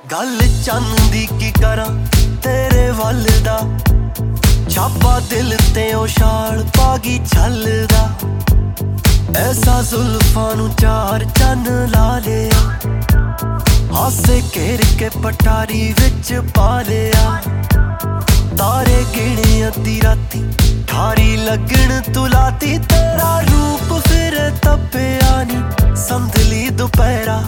गल चन्न दी की करा तेरे वल दा छापा दिल ते उछाल पागी छलदा ऐसा जुल्फां नू चार चन्न ला लिया हासे घेर के पटारी विच पा लिया तारे गिणे अद्धी राती ठारी लगन तुलाती तेरा रूप फिर तपिया नी संदली दोपहरा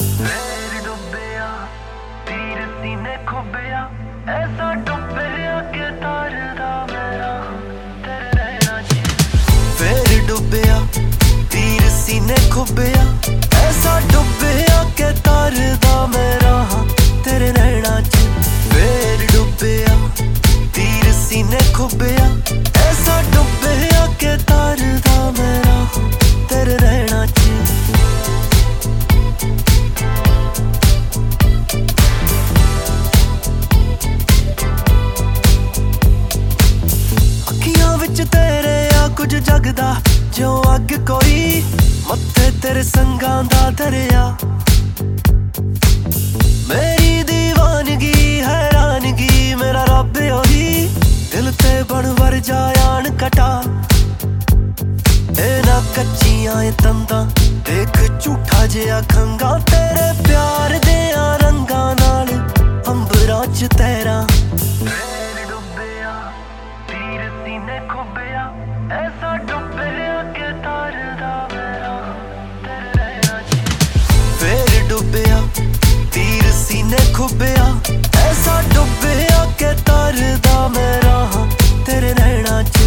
ऐसा डुबिया के तारदा मेरा तेरे रहना फिर डुबिया तीर सीने खुबिया ऐसा डुबिया के तारदा मेरा तेरे रहना फिर डुबिया तीर सीने खुबिया ऐसा डुबिया के तारदा मेरा तेरे रहना तेरे आ कुछ जगदा जो अग कोई मत्थे तेरे संगां दा दरिया मेरी दीवानगी हैरानगी मेरा रब ओही दिल ते बन वर जायान कटा ए ना कच्चियां तंदा देख झूठा जिहा खंगा तेरे प्यार दे रंगां नाल अंबरां च तैरा ऐसा डुबिया के तारदा मेरा तेरे रहना फिर डुबिया तीर सीने खुबिया ऐसा डुबिया के तारदा मेरा तेरे रहना